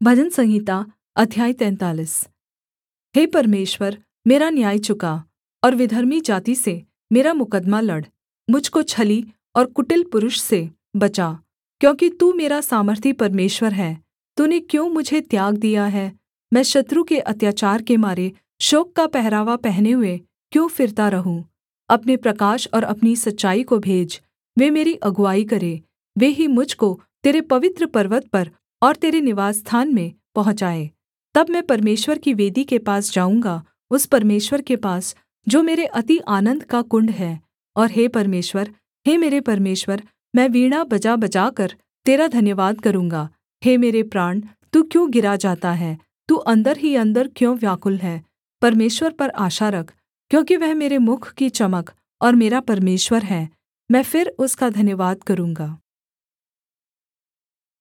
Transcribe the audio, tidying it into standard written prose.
भजन संहिता अध्याय 43। हे परमेश्वर, मेरा न्याय चुका और विधर्मी जाति से मेरा मुकद्दमा लड़। मुझ को छली और कुटिल पुरुष से बचा, क्योंकि तू मेरा सामर्थी परमेश्वर है। तूने क्यों मुझे त्याग दिया है? मैं शत्रु के अत्याचार के मारे शोक का पहरावा पहने हुए क्यों फिरता रहूँ? अपने प्रकाश और अपनी सच्चाई को भेज, वे मेरी अगुआई करें। वे ही मुझ को तेरे पवित्र पर्वत पर और तेरे निवासस्थान में पहुँचाए। तब मैं परमेश्वर की वेदी के पास जाऊँगा, उस परमेश्वर के पास जो मेरे अति आनन्द का कुण्ड है। और हे परमेश्वर, हे मेरे परमेश्वर, मैं वीणा बजाबजाकर तेरा धन्यवाद करूँगा। हे मेरे प्राण, तू क्यों गिरा जाता है? तू अन्दर ही अन्दर क्यों व्याकुल है? परमेश्वर पर आशा रख, क्योंकि वह मेरे मुख की चमक और मेरा परमेश्वर है। मैं फिर उसका धन्यवाद करूँगा।